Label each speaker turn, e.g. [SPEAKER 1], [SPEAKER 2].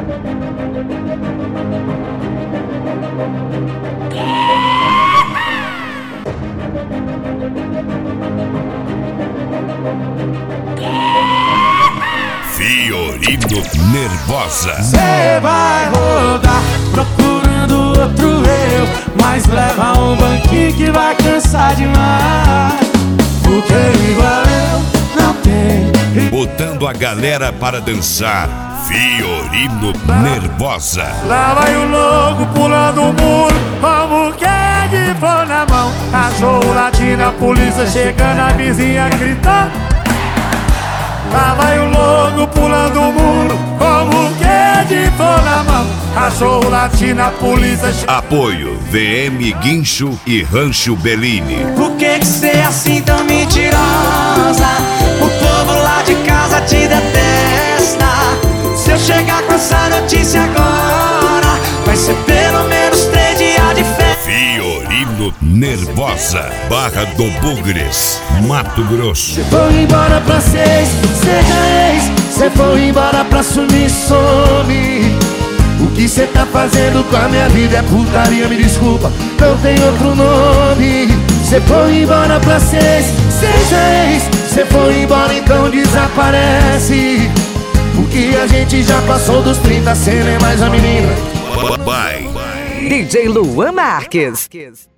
[SPEAKER 1] Fiorino Nervosa.
[SPEAKER 2] Cê vai rodar procurando outro eu, mas leva um banquinho que vai cansar demais. Porque igual eu não tem.
[SPEAKER 1] Botando a galera para dançar. Fiorino Nervosa.
[SPEAKER 2] Lá vai o louco pulando o muro, com um buquê de flor na mão. Cachorro latindo, a polícia chegando, a vizinha gritando. Lá vai o louco pulando o muro, com um buquê de flor na mão. Cachorro latindo, a polícia chegando.
[SPEAKER 1] Apoio VM Guincho e Rancho Bellini.
[SPEAKER 3] Por que cê é assim tão mentirosa? O povo lá de casa te detesta. Se eu chegar com essa notícia agora, vai ser pelo menos 3 dias de festa.
[SPEAKER 1] Fiorino Nervosa. Barra do Bugres, Mato Grosso.
[SPEAKER 2] Cê foi embora pra seis, seja ex. Cê foi embora pra sumir, some. O que cê tá fazendo com a minha vida é putaria, me desculpa, não tem outro nome. Cê foi embora pra seis, seja ex. Cê foi embora, então desaparece. Porque a gente já passou dos 30, cê não é mais a menina.
[SPEAKER 1] Bye.
[SPEAKER 4] DJ Luan Marques.